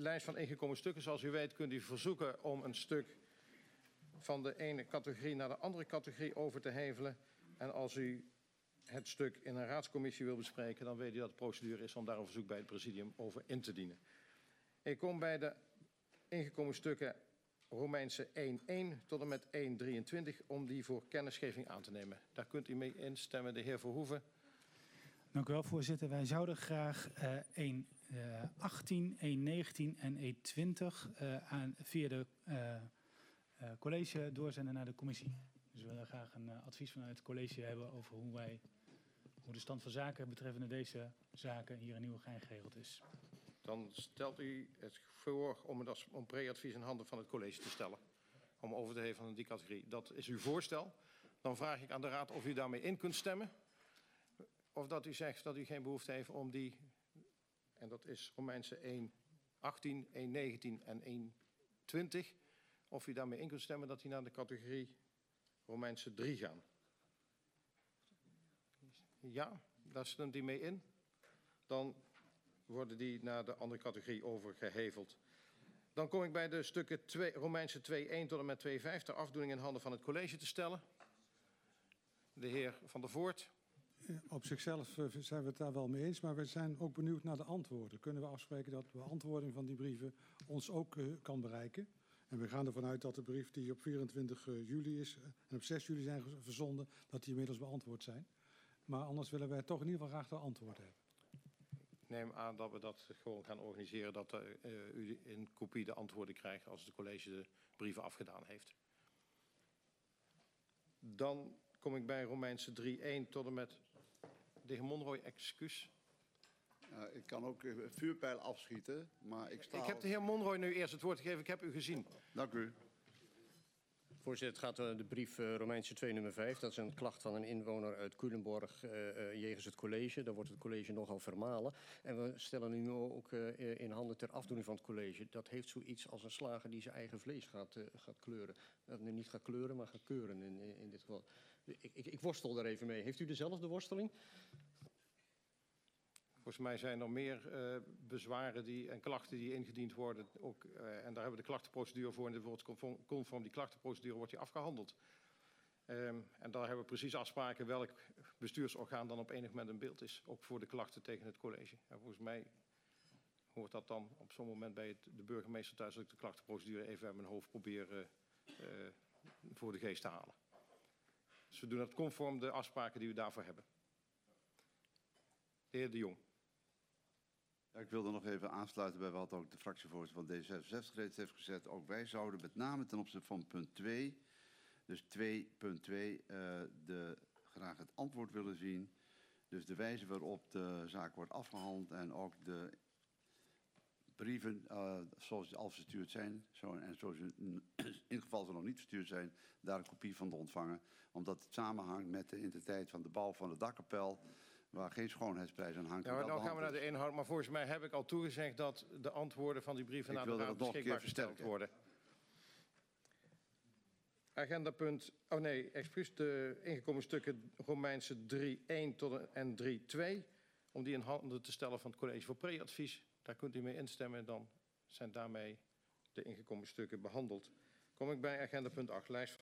lijst van ingekomen stukken. Zoals u weet kunt u verzoeken om een stuk van de ene categorie naar de andere categorie over te hevelen. En als u het stuk in een raadscommissie wil bespreken, dan weet u dat de procedure is om daar een verzoek bij het presidium over in te dienen. Ik kom bij de ingekomen stukken Romeinse 1.1 tot en met 1.23 om die voor kennisgeving aan te nemen. Daar kunt u mee instemmen, de heer Verhoeven. Dank u wel, voorzitter. Wij zouden graag 1.18, 1.19 en 1.20 via de college doorzenden naar de commissie. Dus we willen graag een advies vanuit het college hebben over hoe de stand van zaken betreffende deze zaken hier in Nieuwegein geregeld is. Dan stelt u het voor om pre-advies in handen van het college te stellen. Om over te hevelen aan die categorie. Dat is uw voorstel. Dan vraag ik aan de raad of u daarmee in kunt stemmen. Of dat u zegt dat u geen behoefte heeft om die, en dat is Romeinse 1.18, 1.19 en 1.20. Of u daarmee in kunt stemmen dat die naar de categorie Romeinse 3 gaan. Ja, daar stemt u mee in. Dan worden die naar de andere categorie overgeheveld. Dan kom ik bij de stukken Romeinse 2.1 tot en met 2.5 ter afdoening in handen van het college te stellen. De heer Van der Voort. Op zichzelf zijn we het daar wel mee eens, maar we zijn ook benieuwd naar de antwoorden. Kunnen we afspreken dat de beantwoording van die brieven ons ook kan bereiken? En we gaan ervan uit dat de brief die op 24 juli is en op 6 juli zijn verzonden, dat die inmiddels beantwoord zijn. Maar anders willen wij toch in ieder geval graag de antwoorden hebben. Ik neem aan dat we dat gewoon gaan organiseren, dat u in kopie de antwoorden krijgt als het college de brieven afgedaan heeft. Dan kom ik bij Romeinse 3.1 tot en met de heer Monroy, excuus. Ik kan ook vuurpijl afschieten, maar ik sta... Ik heb de heer Monroy nu eerst het woord gegeven. Ik heb u gezien. Dank u. Voorzitter, het gaat om de brief Romeinse 2 nummer 5. Dat is een klacht van een inwoner uit Culemborg jegens het college. Daar wordt het college nogal vermalen. En we stellen nu ook in handen ter afdoening van het college. Dat heeft zoiets als een slager die zijn eigen vlees gaat kleuren. Niet gaat kleuren, maar gaat keuren in dit geval. Ik worstel daar even mee. Heeft u dezelfde worsteling? Volgens mij zijn er meer bezwaren en klachten die ingediend worden. Ook, en daar hebben we de klachtenprocedure voor. En dit wordt conform die klachtenprocedure wordt die afgehandeld. En daar hebben we precies afspraken welk bestuursorgaan dan op enig moment in beeld is. Ook voor de klachten tegen het college. En volgens mij hoort dat dan op zo'n moment bij de burgemeester thuis dat ik de klachtenprocedure even uit mijn hoofd probeer voor de geest te halen. Dus we doen dat conform de afspraken die we daarvoor hebben. De heer De Jong. Ja, ik wilde nog even aansluiten bij wat ook de fractievoorzitter van D66 reeds heeft gezet. Ook wij zouden met name ten opzichte van punt 2, dus 2.2, graag het antwoord willen zien. Dus de wijze waarop de zaak wordt afgehandeld en ook de brieven zoals die al verstuurd zijn. En zoals in geval ze nog niet verstuurd zijn, daar een kopie van te ontvangen. Omdat het samenhangt met de intensiteit van de bouw van de dakkapel, waar geen schoonheidsprijs aan hangt. Ja, maar dan gaan we naar de inhoud. Maar volgens mij heb ik al toegezegd dat de antwoorden van die brieven naar de raad beschikbaar gesteld worden. Agendapunt, de ingekomen stukken Romeinse 3.1 tot en 3.2. Om die in handen te stellen van het college voor pre-advies. Daar kunt u mee instemmen. Dan zijn daarmee de ingekomen stukken behandeld. Kom ik bij agendapunt 8, lijst